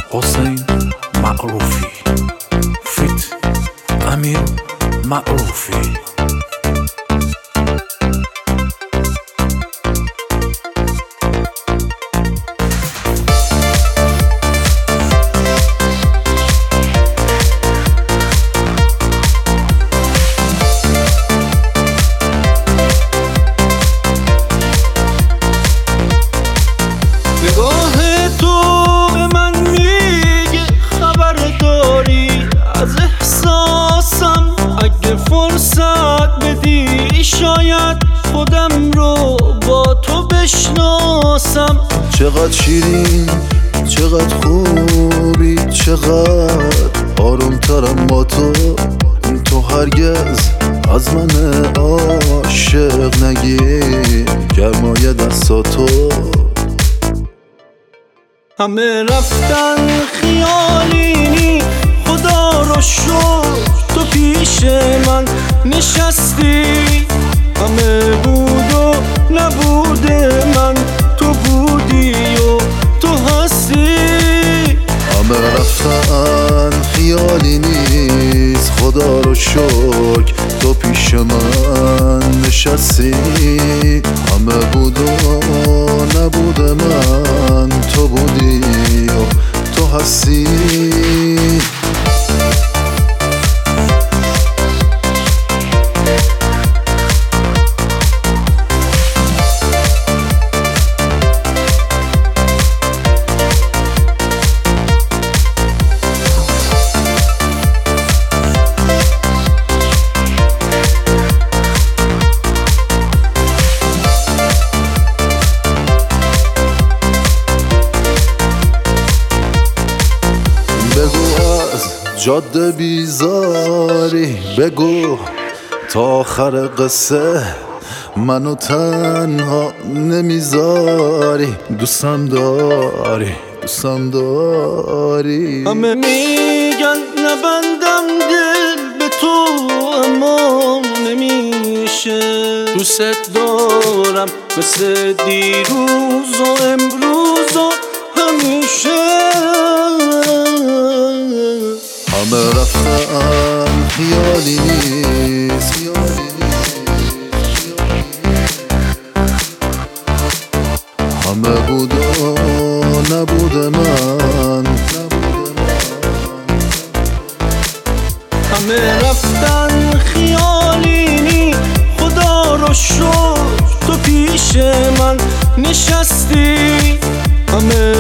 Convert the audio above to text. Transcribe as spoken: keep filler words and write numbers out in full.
حسین معروفی فیت امیر معروفی. نگاه تو به من میگه خبر داری از احساسم، اگه فرصت بدی شاید خودم رو با تو بشناسم. چقدر شیرین، چقدر خوبی، چقدر آرومترم با تو. تو هرگز از من عاشق نگیر، گرمای دستاتو. همه رفتن خیالینی، خدا رو شکر تو پیش من نشستی. همه بود و نبود من، تو بودی و تو هستی. همه رفتن خیالی نیست، خدا رو شکر تو پیش من نشستی. همه بود و نبود من، تو بودی و تو هستی. بگو از جاده بیزاری، بگو تا آخر قصه منو تنها نمیذاری. دوستم داری، دوستم داری. همه میگن نبندم دل به تو، اما نمیشه. دوست دارم مثل دیروز و امروز و همیشه. همه رفتن خیالی نیست، همه بود و نبود من. همه رفتن خیالینی، خدا رو شکر تو پیش من نشستی. همه